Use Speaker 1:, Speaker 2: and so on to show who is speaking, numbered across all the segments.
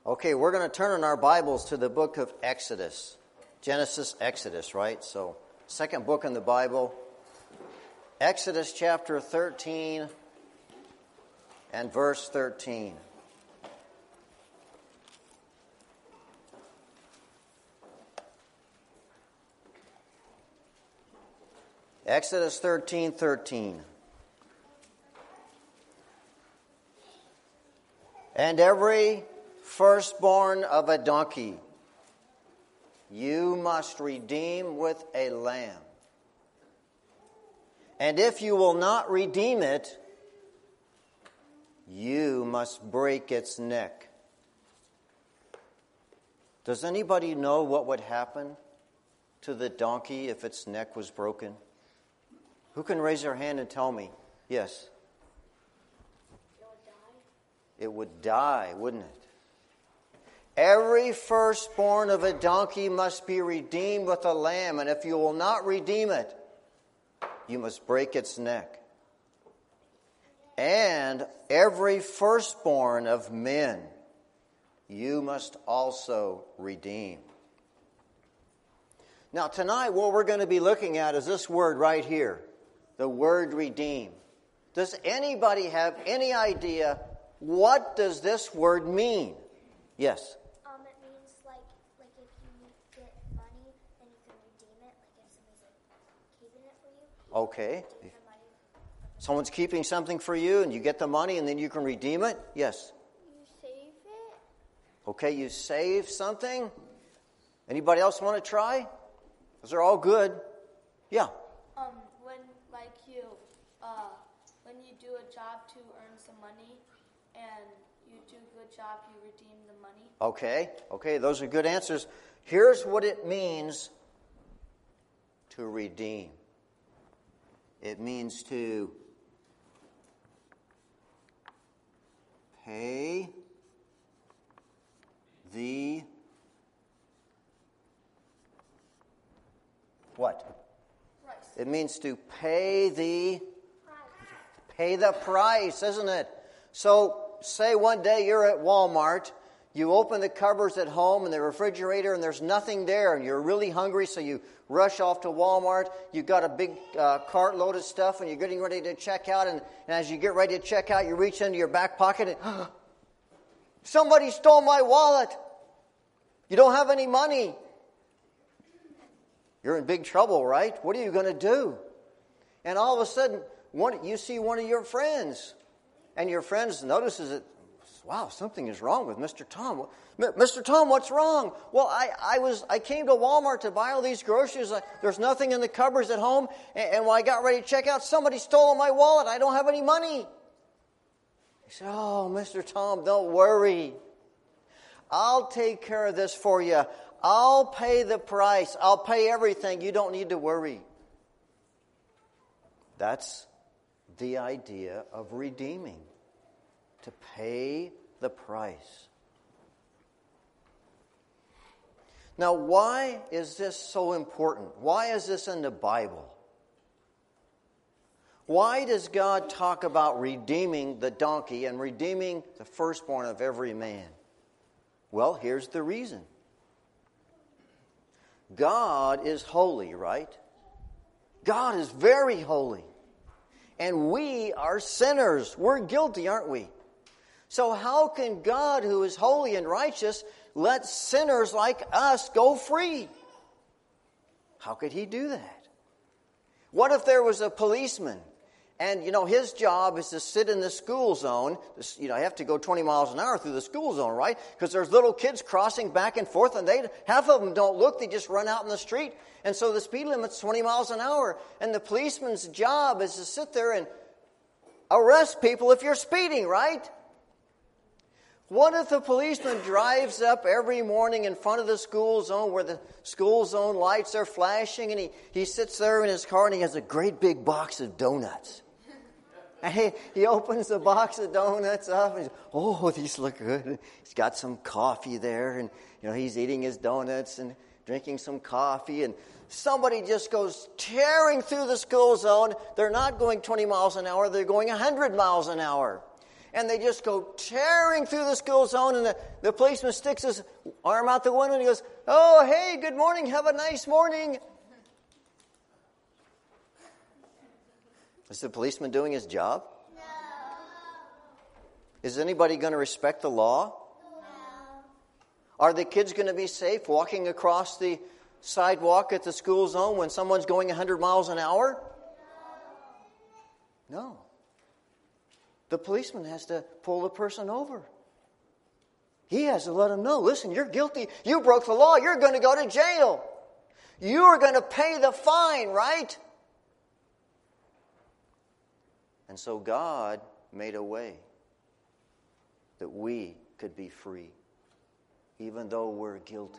Speaker 1: Okay, we're going to turn in our Bibles to the book of Exodus. Genesis, Exodus, right? So, second book in the Bible. Exodus chapter 13 and verse 13. Exodus 13:13. And every firstborn of a donkey you must redeem with a lamb. And if you will not redeem it, you must break its neck. Does anybody know what would happen to the donkey if its neck was broken? Who can raise their hand and tell me? Yes. It would die, wouldn't it? Every firstborn of a donkey must be redeemed with a lamb, and if you will not redeem it, you must break its neck. And every firstborn of men you must also redeem. Now tonight what we're going to be looking at is this word right here, the word redeem. Does anybody have any idea what does this word mean? Yes.
Speaker 2: It means like if you get money, then you can redeem it. Like if somebody's keeping it for you.
Speaker 1: Okay. Someone's keeping something for you, and you get the money, and then you can redeem it. Yes.
Speaker 2: You save it.
Speaker 1: Okay, you save something. Anybody else want to try? Those are all good. Yeah.
Speaker 3: When you do a job to earn some money, and you do a good job, you redeem the money.
Speaker 1: Okay, those are good answers. Here's what it means to redeem. It means to pay the what?
Speaker 3: Price.
Speaker 1: It means to pay the price, isn't it? So, say one day you're at Walmart, you open the cupboards at home and the refrigerator and there's nothing there and you're really hungry, so you rush off to Walmart. You've got a big cart load of stuff and you're getting ready to check out, and as you get ready to check out, you reach into your back pocket and somebody stole my wallet. You don't have any money. You're in big trouble, right? What are you going to do? And all of a sudden, you see one of your friends, and your friend notices that, wow, something is wrong with Mr. Tom. Mr. Tom, what's wrong? Well, I came to Walmart to buy all these groceries. There's nothing in the cupboards at home, and when I got ready to check out, somebody stole my wallet. I don't have any money. He said, oh, Mr. Tom, don't worry. I'll take care of this for you. I'll pay the price. I'll pay everything. You don't need to worry. That's the idea of redeeming. To pay the price. Now, why is this so important? Why is this in the Bible? Why does God talk about redeeming the donkey and redeeming the firstborn of every man? Well, here's the reason. God is holy, right? God is very holy. And we are sinners. We're guilty, aren't we? So how can God, who is holy and righteous, let sinners like us go free? How could He do that? What if there was a policeman, and his job is to sit in the school zone? You have to go 20 miles an hour through the school zone, right? Because there's little kids crossing back and forth, and half of them don't look; they just run out in the street. And so the speed limit's 20 miles an hour, and the policeman's job is to sit there and arrest people if you're speeding, right? What if the policeman drives up every morning in front of the school zone where the school zone lights are flashing, and he sits there in his car and he has a great big box of donuts? And he opens the box of donuts up and oh, these look good. He's got some coffee there, and he's eating his donuts and drinking some coffee, and somebody just goes tearing through the school zone. They're not going 20 miles an hour, they're going 100 miles an hour. And they just go tearing through the school zone, and the policeman sticks his arm out the window and he goes, "Oh, hey, good morning, have a nice morning." Is the policeman doing his job?
Speaker 2: No.
Speaker 1: Is anybody going to respect the law?
Speaker 2: No.
Speaker 1: Are the kids going to be safe walking across the sidewalk at the school zone when someone's going 100 miles an hour? No. The policeman has to pull the person over. He has to let them know, listen, you're guilty. You broke the law. You're going to go to jail. You are going to pay the fine, right? And so God made a way that we could be free, even though we're guilty.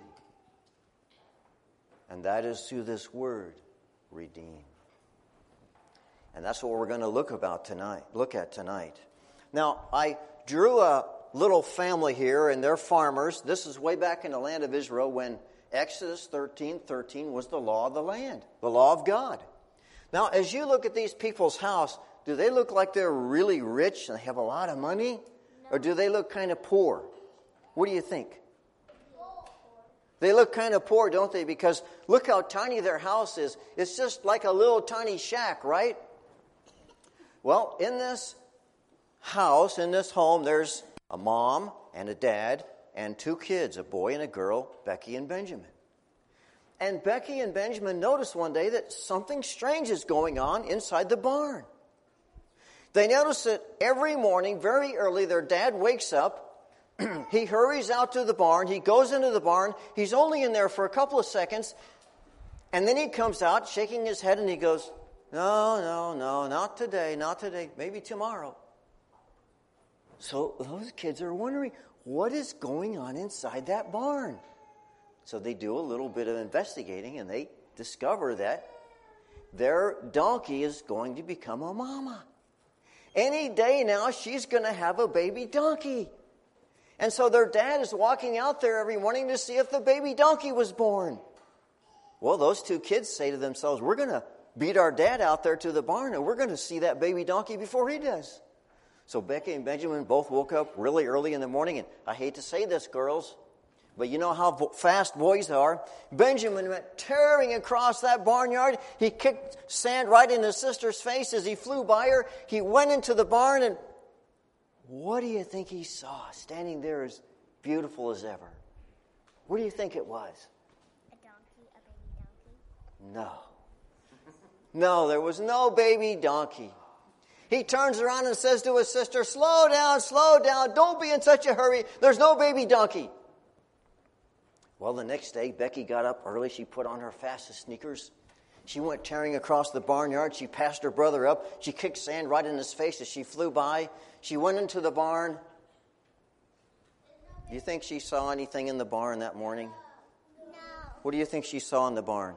Speaker 1: And that is through this word, redeem. And that's what we're going to look at tonight. Now, I drew a little family here, and they're farmers. This is way back in the land of Israel when Exodus 13:13 was the law of the land, the law of God. Now, as you look at these people's house, do they look like they're really rich and they have a lot of money? No. Or do they look kind of poor? What do you think? They look kind of poor, don't they? Because look how tiny their house is. It's just like a little tiny shack, right? Well, in this house, in this home, there's a mom and a dad and two kids, a boy and a girl, Becky and Benjamin. And Becky and Benjamin noticed one day that something strange is going on inside the barn. They notice that every morning, very early, their dad wakes up. He hurries out to the barn. He goes into the barn. He's only in there for a couple of seconds. And then he comes out shaking his head and he goes, No, not today, not today. Maybe tomorrow. So those kids are wondering, what is going on inside that barn? So they do a little bit of investigating and they discover that their donkey is going to become a mama. Any day now, she's going to have a baby donkey. And so their dad is walking out there every morning to see if the baby donkey was born. Well, those two kids say to themselves, we're going to beat our dad out there to the barn and we're going to see that baby donkey before he does. So Becky and Benjamin both woke up really early in the morning. And I hate to say this, girls, but you know how fast boys are. Benjamin went tearing across that barnyard. He kicked sand right in his sister's face as he flew by her. He went into the barn, and what do you think he saw standing there as beautiful as ever? What do you think it was?
Speaker 2: A donkey, a baby donkey?
Speaker 1: No, there was no baby donkey. He turns around and says to his sister, slow down, don't be in such a hurry. There's no baby donkey. Well, the next day, Becky got up early. She put on her fastest sneakers. She went tearing across the barnyard. She passed her brother up. She kicked sand right in his face as she flew by. She went into the barn. Do you think she saw anything in the barn that morning?
Speaker 2: No.
Speaker 1: What do you think she saw in the barn?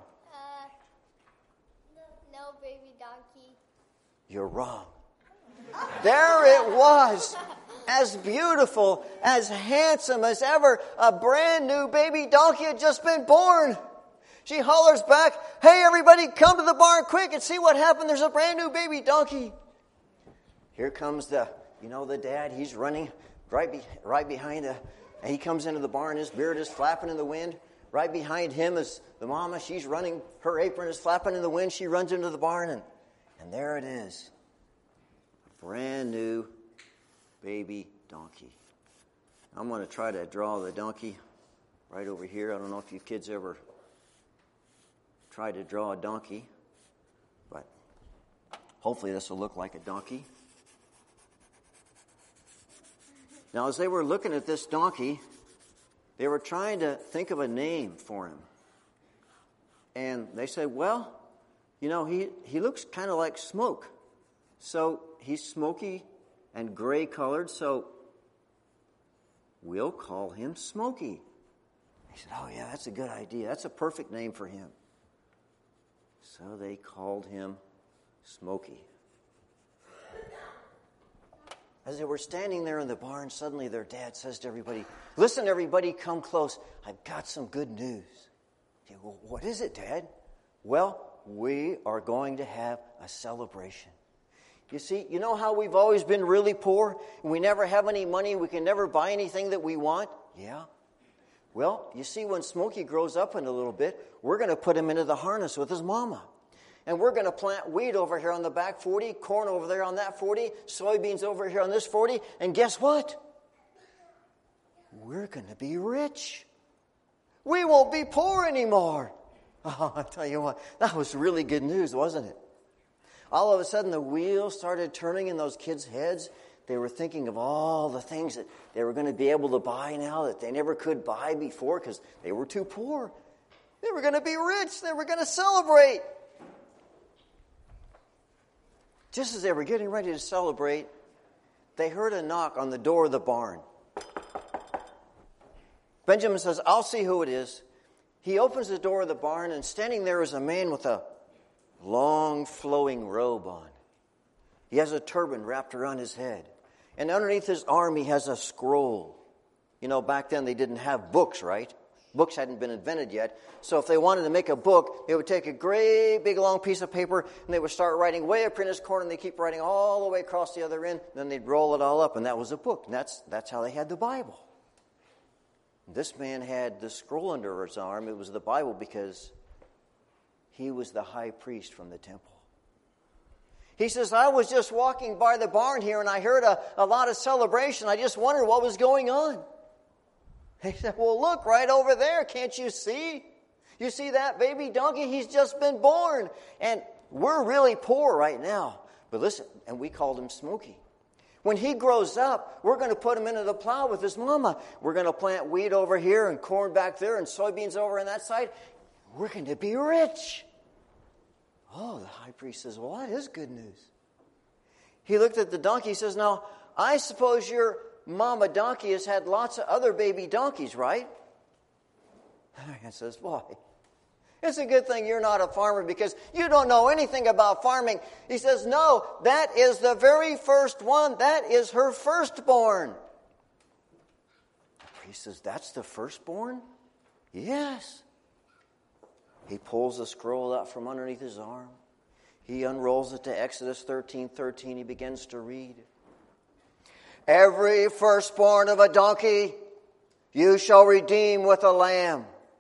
Speaker 2: No baby donkey.
Speaker 1: You're wrong. There it was. As beautiful, as handsome as ever. A brand new baby donkey had just been born. She hollers back, hey everybody, come to the barn quick and see what happened. There's a brand new baby donkey. Here comes the dad. He's running right behind and he comes into the barn. His beard is flapping in the wind. Right behind him is the mama. She's running. Her apron is flapping in the wind. She runs into the barn and there it is. A brand new baby donkey. I'm going to try to draw the donkey right over here. I don't know if you kids ever tried to draw a donkey, but hopefully this will look like a donkey. Now, as they were looking at this donkey, they were trying to think of a name for him. And they said, well, he looks kind of like smoke. So he's smoky and gray colored, so we'll call him Smokey. They said, oh yeah, that's a good idea. That's a perfect name for him. So they called him Smokey. As they were standing there in the barn, suddenly their dad says to everybody, listen everybody, come close. I've got some good news. Okay, well, what is it, Dad? Well, we are going to have a celebration. You see, you know how we've always been really poor? We never have any money. We can never buy anything that we want. Yeah. Well, you see, when Smokey grows up in a little bit, we're going to put him into the harness with his mama. And we're going to plant wheat over here on the back 40, corn over there on that 40, soybeans over here on this 40. And guess what? We're going to be rich. We won't be poor anymore. Oh, I tell you what, that was really good news, wasn't it? All of a sudden, the wheels started turning in those kids' heads. They were thinking of all the things that they were going to be able to buy now that they never could buy before because they were too poor. They were going to be rich. They were going to celebrate. Just as they were getting ready to celebrate, they heard a knock on the door of the barn. Benjamin says, I'll see who it is. He opens the door of the barn, and standing there is a man with a long flowing robe on. He has a turban wrapped around his head. And underneath his arm he has a scroll. You know, back then they didn't have books, right? Books hadn't been invented yet. So if they wanted to make a book, they would take a great big long piece of paper and they would start writing way up in his corner and they keep writing all the way across the other end. Then they'd roll it all up and that was a book. And that's how they had the Bible. This man had the scroll under his arm. It was the Bible because he was the high priest from the temple. He says, I was just walking by the barn here and I heard a lot of celebration. I just wondered what was going on. He said, well, look right over there. Can't you see? You see that baby donkey? He's just been born. And we're really poor right now. But listen, and we called him Smokey. When he grows up, we're going to put him into the plow with his mama. We're going to plant wheat over here and corn back there and soybeans over on that side. We're going to be rich. Oh, the high priest says, well, that is good news. He looked at the donkey. He says, now, I suppose your mama donkey has had lots of other baby donkeys, right? The man says, boy, it's a good thing you're not a farmer because you don't know anything about farming. He says, no, that is the very first one. That is her firstborn. The priest says, that's the firstborn? Yes. He pulls the scroll out from underneath his arm. He unrolls it to Exodus 13:13. He begins to read. Every firstborn of a donkey you shall redeem with a lamb.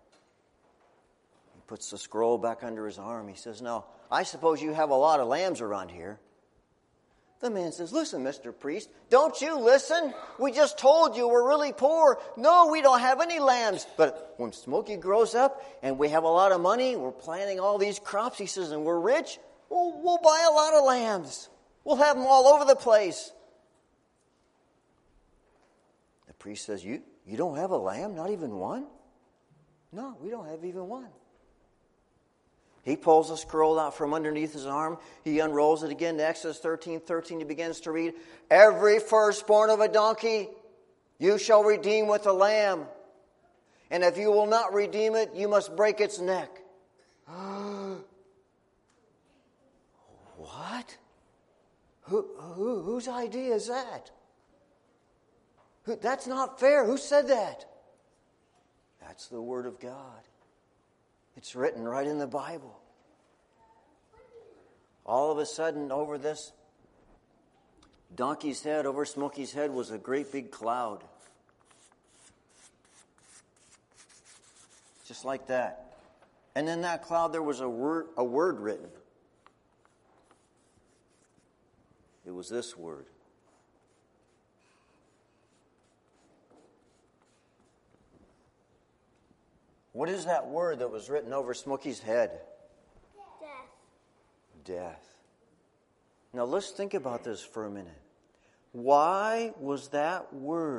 Speaker 1: He puts the scroll back under his arm. He says, now, I suppose you have a lot of lambs around here. The man says, listen, Mr. Priest, don't you listen? We just told you we're really poor. No, we don't have any lambs. But when Smokey grows up and we have a lot of money, we're planting all these crops, he says, and we're rich, we'll buy a lot of lambs. We'll have them all over the place. The priest says, you don't have a lamb, not even one? No, we don't have even one. He pulls the scroll out from underneath his arm. He unrolls it again to Exodus 13:13. He begins to read, every firstborn of a donkey you shall redeem with a lamb. And if you will not redeem it, you must break its neck. What? Whose idea is that? That's not fair. Who said that? That's the Word of God. It's written right in the Bible. All of a sudden, over this donkey's head, over Smokey's head, was a great big cloud. Just like that. And in that cloud, there was a word written. It was this word. What is that word that was written over Smokey's head? Death. Now let's think about this for a minute. Why was that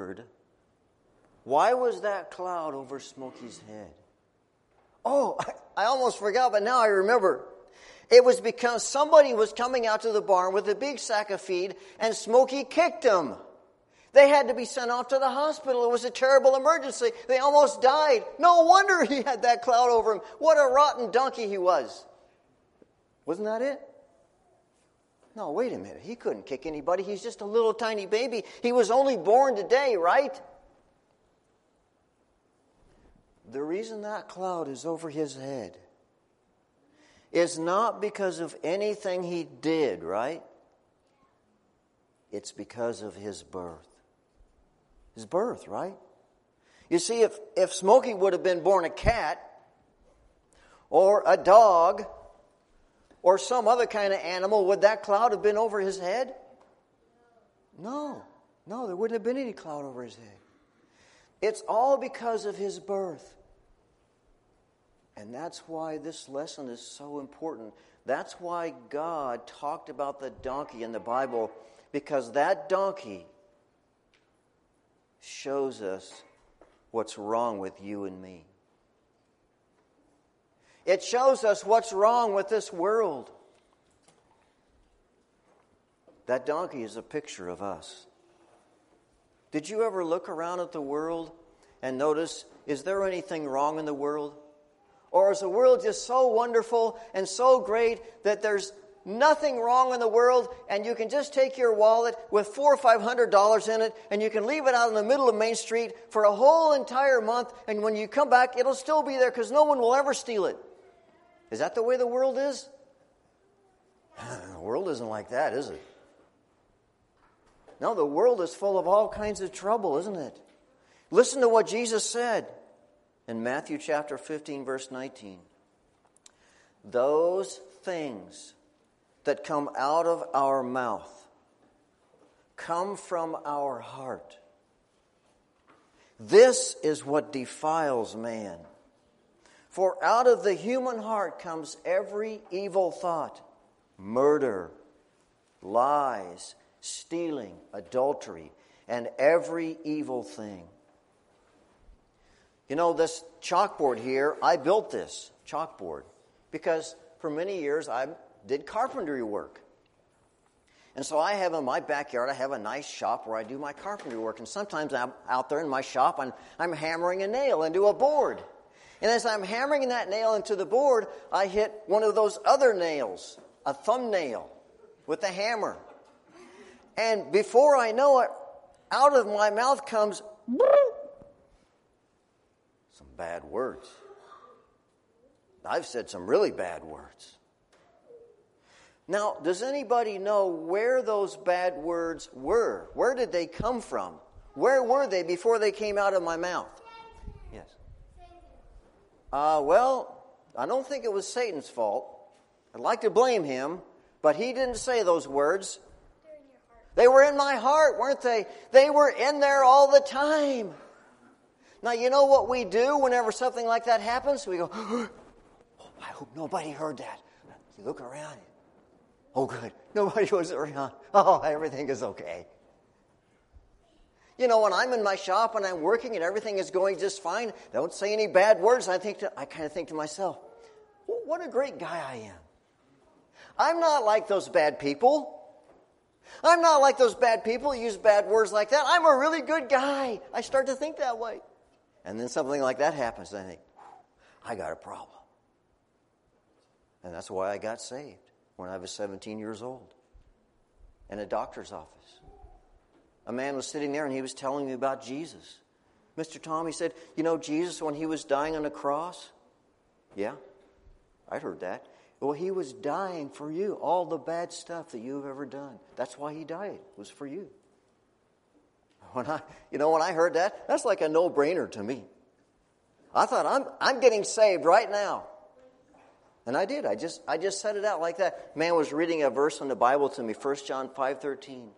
Speaker 1: cloud over Smokey's head? Oh, I almost forgot, but now I remember. It was because somebody was coming out to the barn with a big sack of feed and Smokey kicked him. They had to be sent off to the hospital. It was a terrible emergency. They almost died. No wonder he had that cloud over him. What a rotten donkey he was. Wasn't that it? No, wait a minute. He couldn't kick anybody. He's just a little tiny baby. He was only born today, right? The reason that cloud is over his head is not because of anything he did, right? It's because of his birth. His birth, right? You see, if Smokey would have been born a cat, or a dog, or some other kind of animal, would that cloud have been over his head? No, there wouldn't have been any cloud over his head. It's all because of his birth. And that's why this lesson is so important. That's why God talked about the donkey in the Bible, because that donkey shows us what's wrong with you and me. It shows us what's wrong with this world. That donkey is a picture of us. Did you ever look around at the world and notice, is there anything wrong in the world? Or is the world just so wonderful and so great that there's nothing wrong in the world, and you can just take your wallet with $400 or $500 in it, and you can leave it out in the middle of Main Street for a whole entire month, and when you come back, it'll still be there because no one will ever steal it. Is that the way the world is? The world isn't like that, is it? No, the world is full of all kinds of trouble, isn't it? Listen to what Jesus said in Matthew chapter 15, verse 19. Those things that come out of our mouth come from our heart. This is what defiles man. For out of the human heart comes every evil thought, murder, lies, stealing, adultery, and every evil thing. You know, this chalkboard here, I built this chalkboard because for many years I did carpentry work. And so I have in my backyard, I have a nice shop where I do my carpentry work. And sometimes I'm out there in my shop and I'm hammering a nail into a board. And as I'm hammering that nail into the board, I hit one of those other nails, a thumbnail, with the hammer. And before I know it, out of my mouth comes some bad words. I've said some really bad words. Now, does anybody know where those bad words were? Where did they come from? Where were they before they came out of my mouth? Yes. Well, I don't think it was Satan's fault. I'd like to blame him, but he didn't say those words. They were in my heart, weren't they? They were in there all the time. Now, you know what we do whenever something like that happens? We go, oh, I hope nobody heard that. You look around. Oh, good. Nobody was around. Oh, everything is okay. You know, when I'm in my shop and I'm working and everything is going just fine, don't say any bad words. I kind of think to myself, well, what a great guy I am. I'm not like those bad people. I'm not like those bad people who use bad words like that. I'm a really good guy. I start to think that way. And then something like that happens, and I think, I got a problem. And that's why I got saved when I was 17 years old in a doctor's office. A man was sitting there and he was telling me about Jesus. Mr. Tom, he said, you know Jesus when he was dying on the cross? Yeah, I'd heard that. Well, he was dying for you. All the bad stuff that you've ever done. That's why he died. It was for you. When I heard that, that's like a no-brainer to me. I thought, I'm getting saved right now. And I did. I just said it out like that. Man was reading a verse in the Bible to me, 1 John 5:13.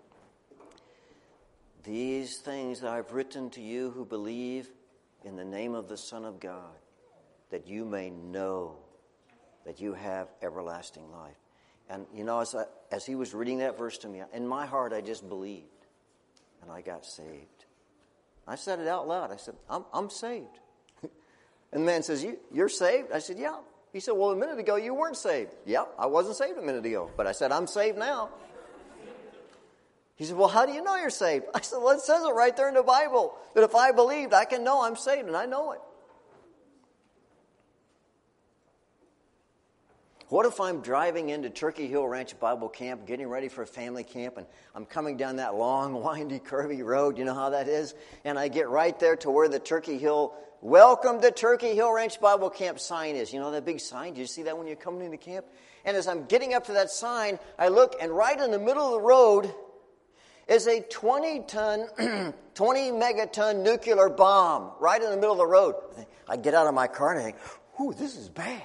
Speaker 1: These things I've written to you who believe in the name of the Son of God, that you may know that you have everlasting life. And, you know, as he was reading that verse to me, in my heart I just believed. And I got saved. I said it out loud. I said, I'm saved. And the man says, you're saved? I said, yeah. He said, well, a minute ago you weren't saved. Yeah, I wasn't saved a minute ago. But I said, I'm saved now. He said, well, how do you know you're saved? I said, well, it says it right there in the Bible. That if I believed, I can know I'm saved, and I know it. What if I'm driving into Turkey Hill Ranch Bible Camp, getting ready for a family camp, and I'm coming down that long, windy, curvy road, you know how that is? And I get right there to where the Turkey Hill, Welcome to Turkey Hill Ranch Bible Camp sign is. You know that big sign? Do you see that when you're coming into camp? And as I'm getting up to that sign, I look, and right in the middle of the road is a 20 megaton nuclear bomb right in the middle of the road. I get out of my car and I think, ooh, this is bad.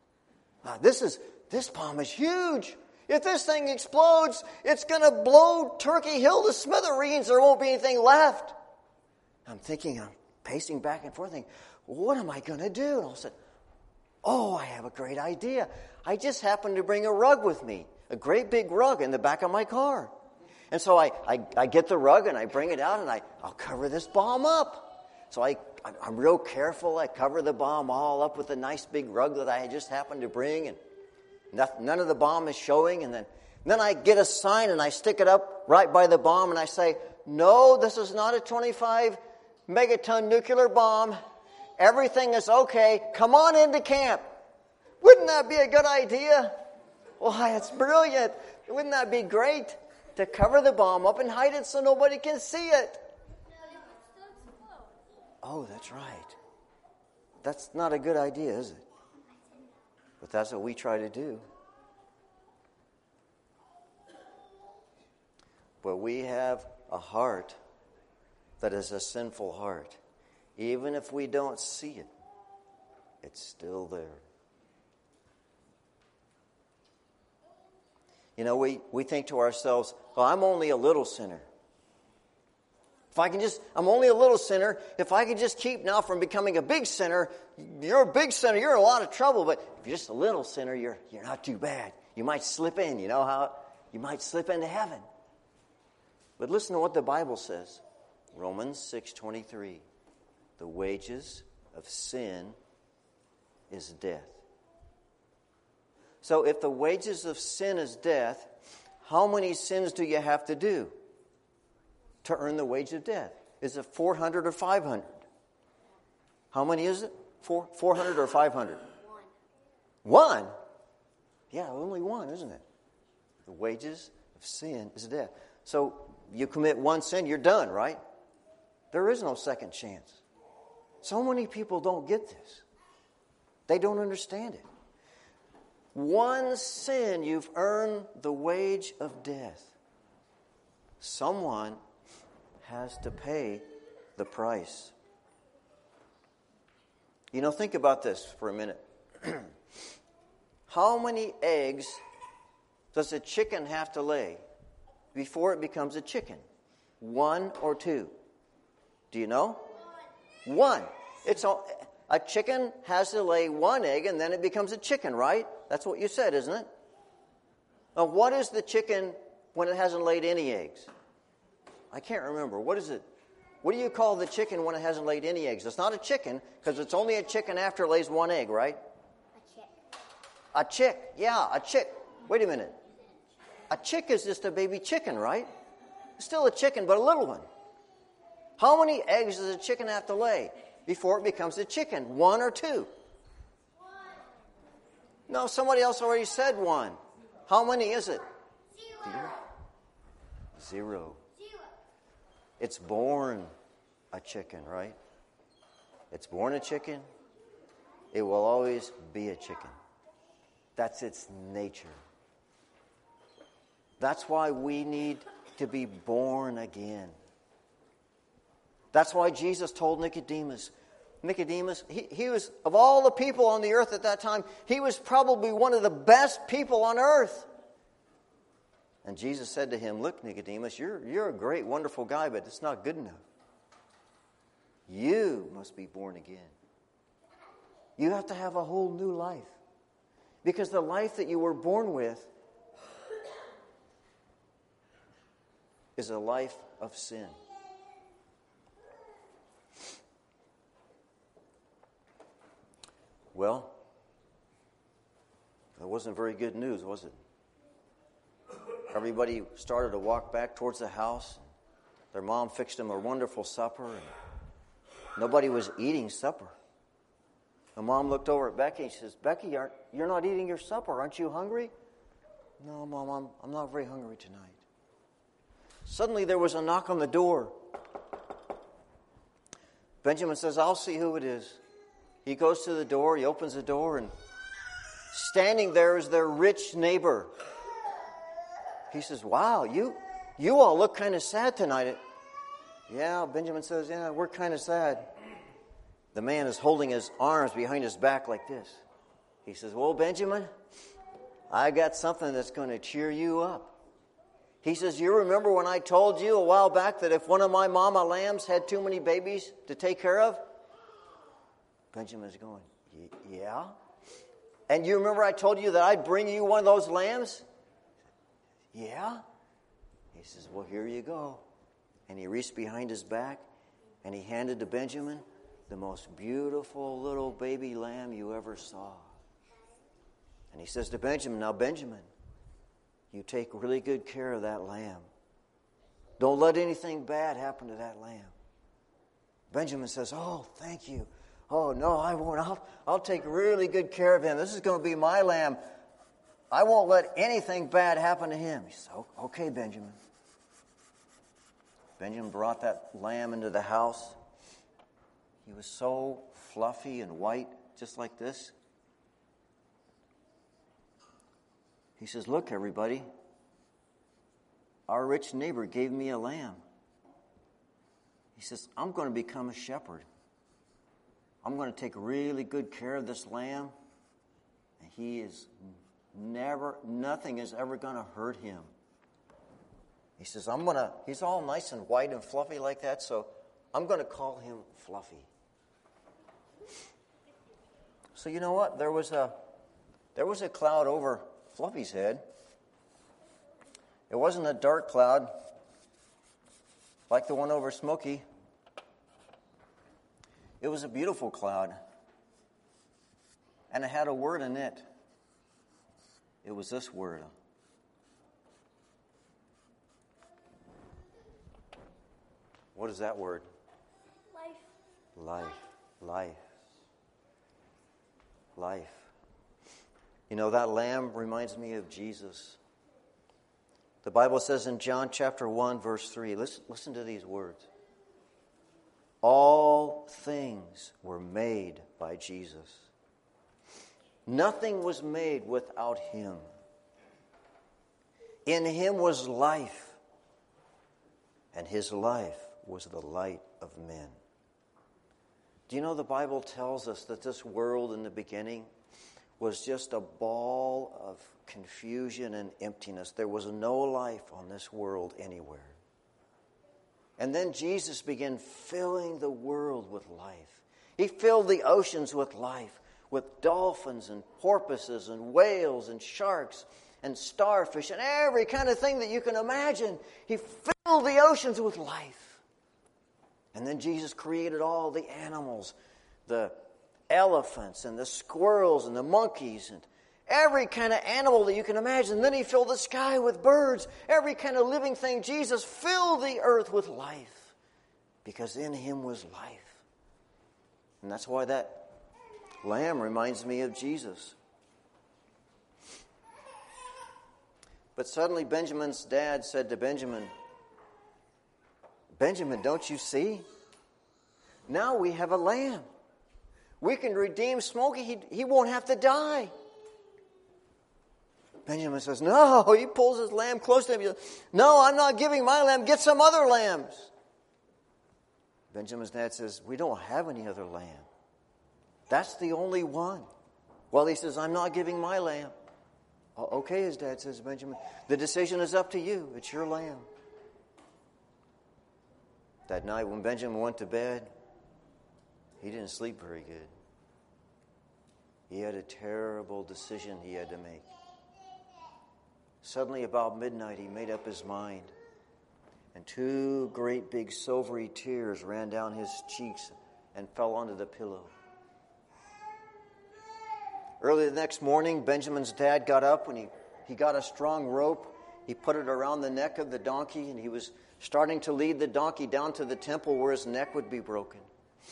Speaker 1: This bomb is huge. If this thing explodes, it's going to blow Turkey Hill to smithereens. There won't be anything left. I'm pacing back and forth thinking, what am I going to do? And all of a sudden, I have a great idea. I just happened to bring a rug with me, a great big rug in the back of my car. And so I get the rug and I bring it out and I'll cover this bomb up. So I'm real careful. I cover the bomb all up with a nice big rug that I just happened to bring, and none of the bomb is showing. And then I get a sign and I stick it up right by the bomb and I say, no, this is not a 25 megaton nuclear bomb. Everything is okay. Come on into camp. Wouldn't that be a good idea? Why, it's brilliant. Wouldn't that be great? To cover the bomb up and hide it so nobody can see it. Oh, that's right. That's not a good idea, is it? But that's what we try to do. But we have a heart that is a sinful heart. Even if we don't see it, it's still there. You know, we think to ourselves, well, I'm only a little sinner. I'm only a little sinner. If I can just keep now from becoming a big sinner, you're a big sinner, you're in a lot of trouble. But if you're just a little sinner, you're not too bad. You might slip in, you know how? You might slip into heaven. But listen to what the Bible says. Romans 6:23. The wages of sin is death. So if the wages of sin is death, how many sins do you have to do to earn the wage of death? Is it 400 or 500? How many is it? 400 or 500? One? Yeah, only one, isn't it? The wages of sin is death. So you commit one sin, you're done, right? There is no second chance. So many people don't get this. They don't understand it. One sin, you've earned the wage of death. Someone has to pay the price. You know, think about this for a minute. How many eggs does a chicken have to lay before it becomes a chicken? 1 or 2? Do you know? 1. A chicken has to lay 1 egg and then it becomes a chicken, right? That's what you said, isn't it? Now, what is the chicken when it hasn't laid any eggs? I can't remember. What is it? What do you call the chicken when it hasn't laid any eggs? It's not a chicken, because it's only a chicken after it lays 1 egg, right?
Speaker 2: A chick.
Speaker 1: A chick. Yeah, a chick. Wait a minute. A chick is just a baby chicken, right? It's still a chicken, but a little one. How many eggs does a chicken have to lay before it becomes a chicken? 1 or 2? No, somebody else already said 1. How many is it? 0. It's born a chicken, right? It's born a chicken. It will always be a chicken. That's its nature. That's why we need to be born again. That's why Jesus told Nicodemus, he was, of all the people on the earth at that time, he was probably one of the best people on earth. And Jesus said to him, look, Nicodemus, you're a great, wonderful guy, but it's not good enough. You must be born again. You have to have a whole new life. Because the life that you were born with is a life of sin. Well, that wasn't very good news, was it? Everybody started to walk back towards the house. Their mom fixed them a wonderful supper, and nobody was eating supper. The mom looked over at Becky and she says, Becky, you're not eating your supper. Aren't you hungry? No, Mom, I'm not very hungry tonight. Suddenly there was a knock on the door. Benjamin says, I'll see who it is. He goes to the door, he opens the door, and standing there is their rich neighbor. He says, wow, you You all look kind of sad tonight. Yeah, Benjamin says, yeah, we're kind of sad. The man is holding his arms behind his back like this. He says, well, Benjamin, I got something that's going to cheer you up. He says, you remember when I told you a while back that if one of my mama lambs had too many babies to take care of? Benjamin's going, yeah. And you remember I told you that I'd bring you one of those lambs? Yeah. He says, well, here you go. And he reached behind his back and he handed to Benjamin the most beautiful little baby lamb you ever saw. And he says to Benjamin, now Benjamin, you take really good care of that lamb. Don't let anything bad happen to that lamb. Benjamin says, oh, thank you. Oh, no, I won't. I'll take really good care of him. This is going to be my lamb. I won't let anything bad happen to him. He said, okay, Benjamin. Benjamin brought that lamb into the house. He was so fluffy and white, just like this. He says, look, everybody, our rich neighbor gave me a lamb. He says, I'm going to become a shepherd. I'm going to take really good care of this lamb. And nothing is ever going to hurt him. He says, he's all nice and white and fluffy like that, so I'm going to call him Fluffy. So you know what? There was a cloud over Fluffy's head. It wasn't a dark cloud like the one over Smokey. It was a beautiful cloud. And it had a word in it. It was this word. What is that word? Life. Life. You know, that lamb reminds me of Jesus. The Bible says in John chapter 1, verse 3, listen to these words. All things were made by Jesus. Nothing was made without him. In him was life, and his life was the light of men. Do you know the Bible tells us that this world in the beginning was just a ball of confusion and emptiness? There was no life on this world anywhere. And then Jesus began filling the world with life. He filled the oceans with life, with dolphins and porpoises and whales and sharks and starfish and every kind of thing that you can imagine. He filled the oceans with life. And then Jesus created all the animals, the elephants and the squirrels and the monkeys and every kind of animal that you can imagine. And then he filled the sky with birds, every kind of living thing. Jesus filled the earth with life because in him was life. And that's why that lamb reminds me of Jesus. But suddenly Benjamin's dad said to Benjamin, Benjamin, don't you see? Now we have a lamb. We can redeem Smokey. He won't have to die. Benjamin says, no. He pulls his lamb close to him. He says, no, I'm not giving my lamb. Get some other lambs. Benjamin's dad says, we don't have any other lamb. That's the only one. Well, he says, I'm not giving my lamb. Okay, his dad says, Benjamin, the decision is up to you. It's your lamb. That night when Benjamin went to bed, he didn't sleep very good. He had a terrible decision he had to make. Suddenly, about midnight, he made up his mind. And two great big silvery tears ran down his cheeks and fell onto the pillow. Early the next morning, Benjamin's dad got up and he got a strong rope. He put it around the neck of the donkey, and he was starting to lead the donkey down to the temple where his neck would be broken.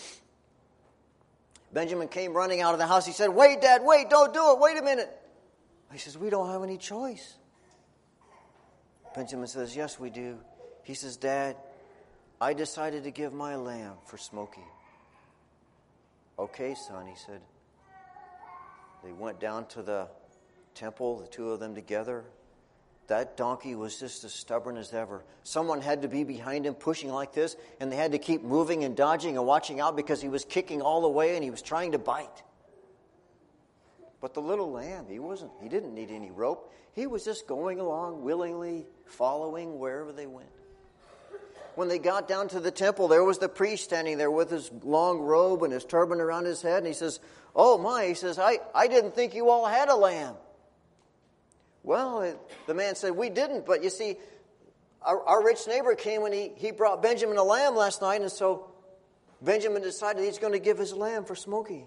Speaker 1: Benjamin came running out of the house. He said, wait, Dad, wait, don't do it. Wait a minute. He says, we don't have any choice. Benjamin says, yes, we do. He says, Dad, I decided to give my lamb for Smokey. Okay, son, he said. They went down to the temple, the two of them together. that donkey was just as stubborn as ever. Someone had to be behind him pushing like this, and they had to keep moving and dodging and watching out because he was kicking all the way and he was trying to bite. But the little lamb, he didn't need any rope. He was just going along willingly, following wherever they went. When they got down to the temple, there was the priest standing there with his long robe and his turban around his head. And he says, "Oh my," he says, I didn't think you all had a lamb. Well, the man said, "We didn't, but you see, our rich neighbor came and he brought Benjamin a lamb last night, and so Benjamin decided he's going to give his lamb for Smokey."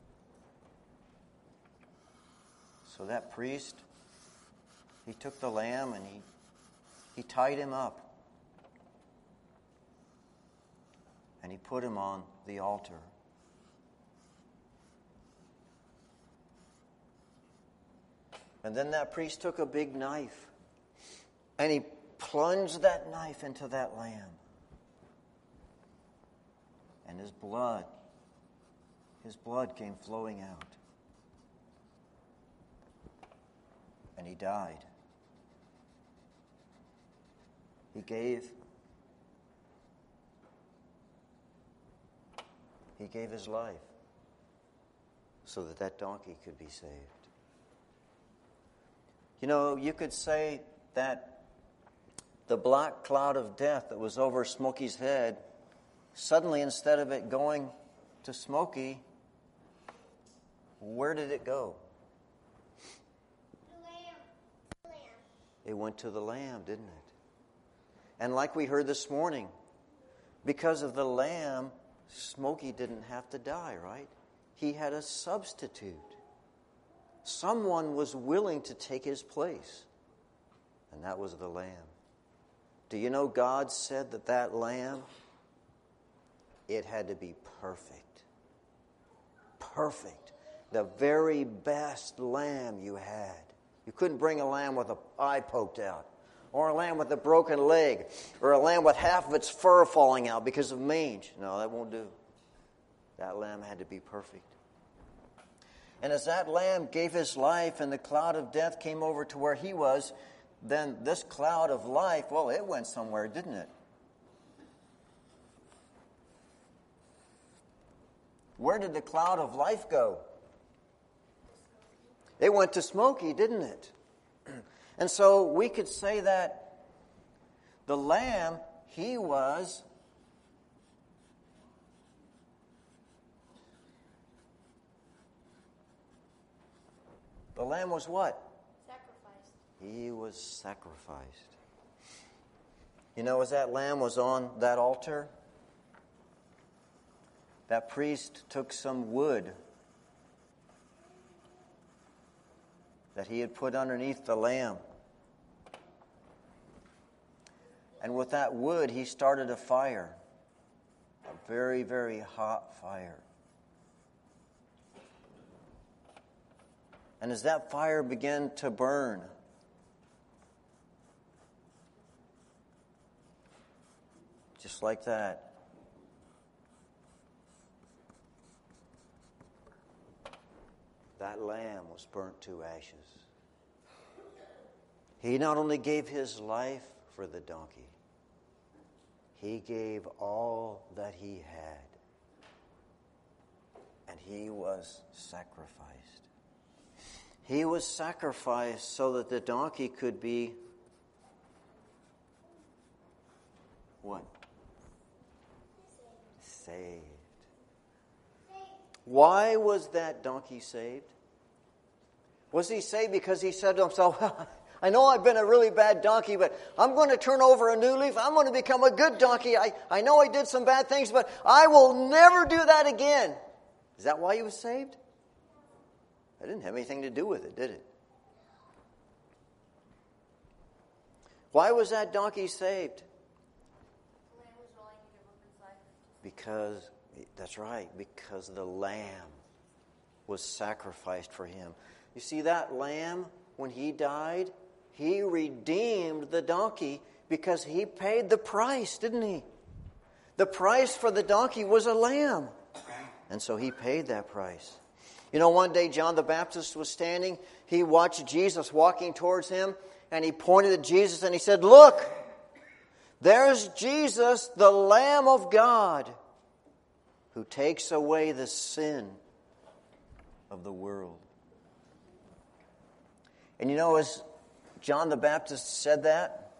Speaker 1: So that priest, he took the lamb and he tied him up. And he put him on the altar. And then that priest took a big knife and he plunged that knife into that lamb. And his blood came flowing out. And he died. He gave his life so that that donkey could be saved. You know, you could say that the black cloud of death that was over Smokey's head, suddenly instead of it going to Smokey, where did it go?
Speaker 2: The lamb.
Speaker 1: It went to the lamb, didn't it? And like we heard this morning, because of the lamb, Smokey didn't have to die, right? He had a substitute. Someone was willing to take his place, and that was the lamb. Do you know God said that lamb, it had to be perfect. Perfect. The very best lamb you had. You couldn't bring a lamb with an eye poked out, or a lamb with a broken leg, or a lamb with half of its fur falling out because of mange. No, that won't do. That lamb had to be perfect. And as that lamb gave his life and the cloud of death came over to where he was, then this cloud of life, well, it went somewhere, didn't it? Where did the cloud of life go? It went to Smokey, didn't it? And so we could say that the lamb, he was the lamb was what?
Speaker 3: Sacrificed.
Speaker 1: He was sacrificed. You know, as that lamb was on that altar, that priest took some wood that he had put underneath the lamb. And with that wood, he started a fire, a very, very hot fire. And as that fire began to burn, just like that, that lamb was burnt to ashes. He not only gave his life for the donkey, he gave all that he had. And he was sacrificed. He was sacrificed so that the donkey could be what? Saved. Why was that donkey saved? Was he saved because he said to himself, I know I've been a really bad donkey, but I'm going to turn over a new leaf. I'm going to become a good donkey. I know I did some bad things, but I will never do that again. Is that why he was saved? That didn't have anything to do with it, did it? Why was that donkey saved?
Speaker 3: The lamb was willing to give up his life.
Speaker 1: Because, that's right, because the lamb was sacrificed for him. You see, that lamb, when he died, he redeemed the donkey because he paid the price, didn't he? The price for the donkey was a lamb. And so he paid that price. You know, one day John the Baptist was standing. He watched Jesus walking towards him. And he pointed at Jesus and he said, "Look, there's Jesus, the Lamb of God, who takes away the sin of the world." And you know, as John the Baptist said that,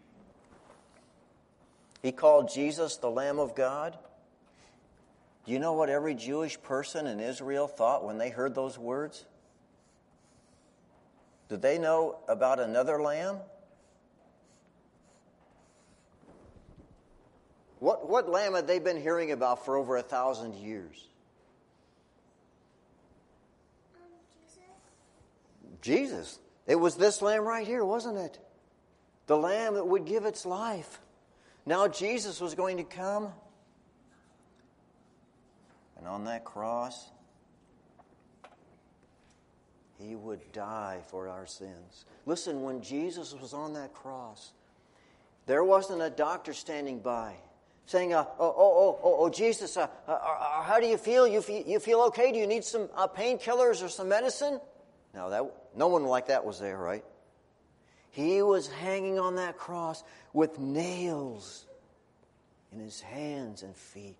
Speaker 1: he called Jesus the Lamb of God. Do you know what every Jewish person in Israel thought when they heard those words? Did they know about another lamb? What lamb had they been hearing about for over 1,000 years? Jesus. It was this lamb right here, wasn't it? The lamb that would give its life. Now Jesus was going to come, and on that cross, he would die for our sins. Listen, when Jesus was on that cross, there wasn't a doctor standing by saying, Jesus, how do you feel? You feel okay? Do you need some painkillers or some medicine? No one like that was there, right? He was hanging on that cross with nails in his hands and feet.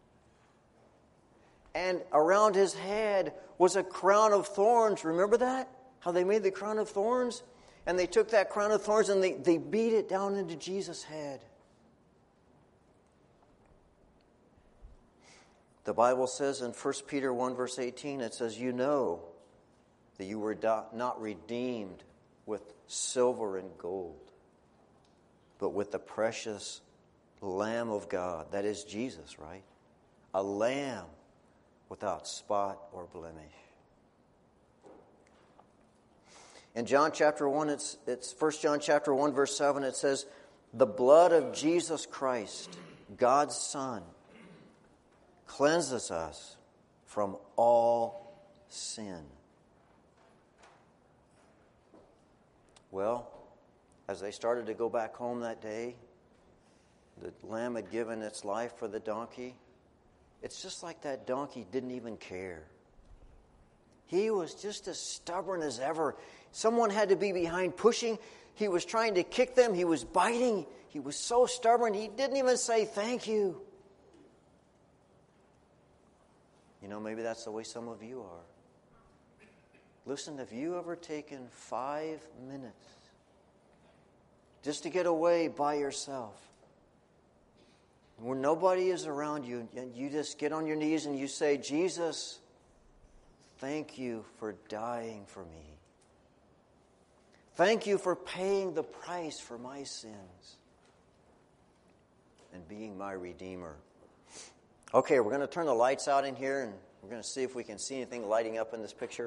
Speaker 1: And around his head was a crown of thorns. Remember that? How they made the crown of thorns? And they took that crown of thorns and they beat it down into Jesus' head. The Bible says in 1 Peter 1 verse 18, it says, "You know that you were not redeemed with silver and gold, but with the precious Lamb of God." That is Jesus, right? A lamb without spot or blemish. In John chapter 1, it's 1 John chapter 1 verse 7, it says, "The blood of Jesus Christ, God's Son, cleanses us from all sin." Well, as they started to go back home that day, the lamb had given its life for the donkey. It's just like that donkey didn't even care. He was just as stubborn as ever. Someone had to be behind pushing. He was trying to kick them. He was biting. He was so stubborn, he didn't even say thank you. You know, maybe that's the way some of you are. Listen, have you ever taken 5 minutes just to get away by yourself, where nobody is around you, and you just get on your knees and you say, "Jesus, thank you for dying for me. Thank you for paying the price for my sins and being my Redeemer." Okay, we're going to turn the lights out in here, and we're going to see if we can see anything lighting up in this picture.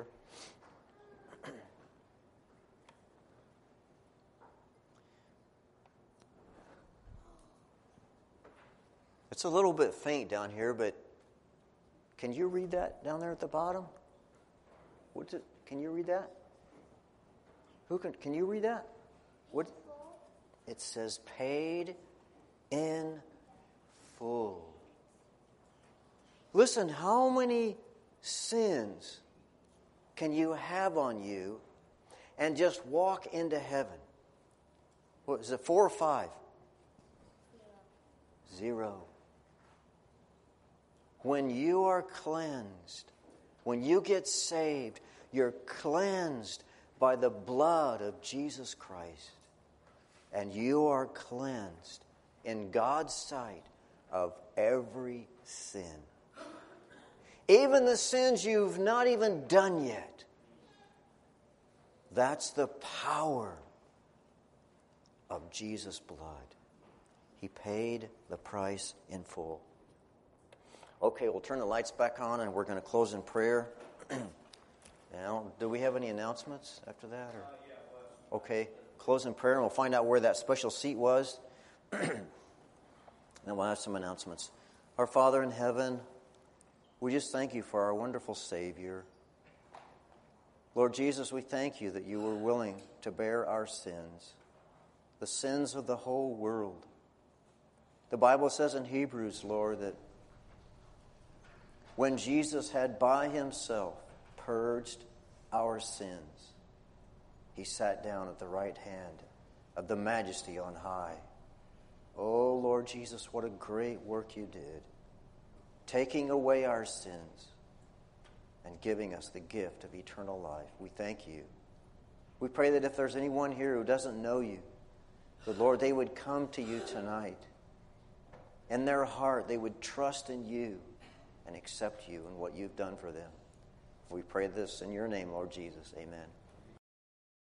Speaker 1: It's a little bit faint down here, but can you read that down there at the bottom? What's it? Can you read that? Can you read that? What? It says paid in full. Listen, how many sins can you have on you and just walk into heaven? What is it, 4 or 5? 0. When you are cleansed, when you get saved, you're cleansed by the blood of Jesus Christ. And you are cleansed in God's sight of every sin. Even the sins you've not even done yet. That's the power of Jesus' blood. He paid the price in full. Okay, we'll turn the lights back on and we're going to close in prayer. Now, do we have any announcements after that? Or? Okay, close in prayer and we'll find out where that special seat was. Then we'll have some announcements. Our Father in heaven, we just thank you for our wonderful Savior. Lord Jesus, we thank you that you were willing to bear our sins, the sins of the whole world. The Bible says in Hebrews, Lord, that when Jesus had by himself purged our sins, He sat down at the right hand of the Majesty on high. Oh, Lord Jesus, what a great work you did, taking away our sins and giving us the gift of eternal life. We thank you. We pray that if there's anyone here who doesn't know you, that, Lord, they would come to you tonight. In their heart, they would trust in you and accept you and what you've done for them. We pray this in your name, Lord Jesus. Amen.